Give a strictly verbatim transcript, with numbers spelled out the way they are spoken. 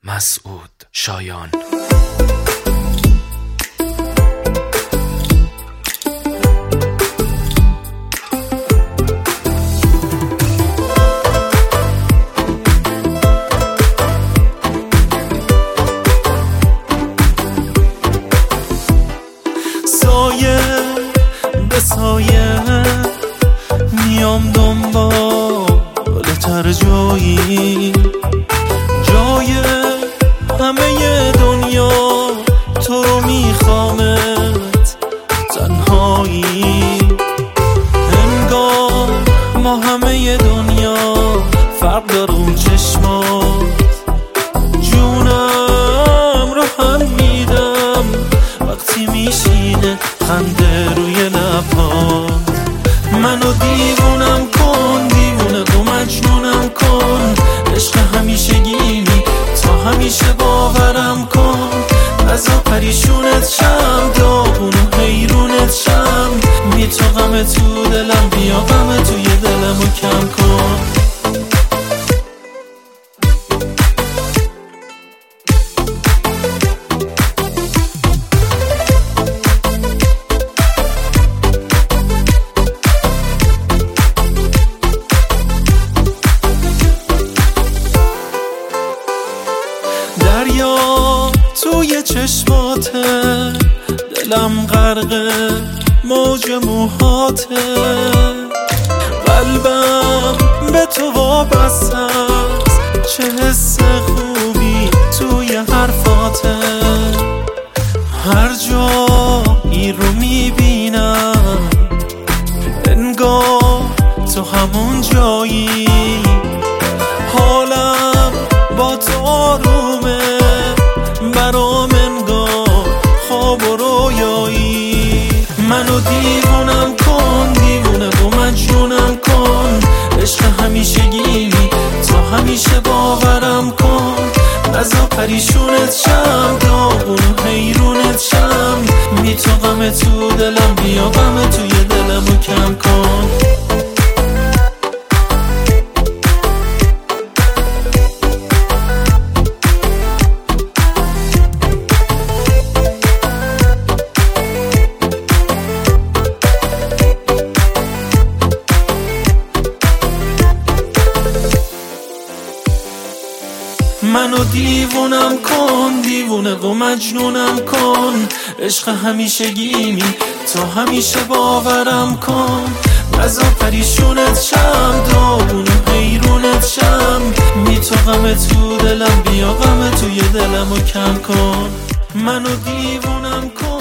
مسعود شایان. سایه به سایه میام دنبال تر جایی، جای همه دنیا تو رو میخوامت تنهایی. انگار ما همه دنیا فرق دارون چشمات، جونم رو هم میدم وقتی میشینه خنده روی لبات. منو دیوونم کن، دیوونه و مجنونم کن، عشق همیشگیمی تا همیشه باورم کن. نزا پریشونت شم، داغون و حیرونت شم، بی تو غم تو دلم، بیا غم توی دلمو کم کن. دریا توی چشماته، دلم غرق موج موهاته، قلبم به تو وابسته است، چه حس خوبی توی حرفاته. هر جایی رو میبینم انگار تو همون جایی، حالم با تو آرومه، برام انگار خواب و رویایی. منو دیوونم کن، دیوونه و مجنونم کن، عشق همیشگیمی تا همیشه باورم کن. نزا پریشونت شم، داغون و حیرونت شم، بی تو غم تو دلم، بیا غم توی دلمو کم کن. منو دیوونم کن، دیوونه و مجنونم کن، عشق همیشگیمی تا همیشه باورم کن. نزا پریشونت شم، داغون و حیرونت شم، بی تو غم تو دلم، بیا غم توی دلمو کم کن. منو دیوونم کن.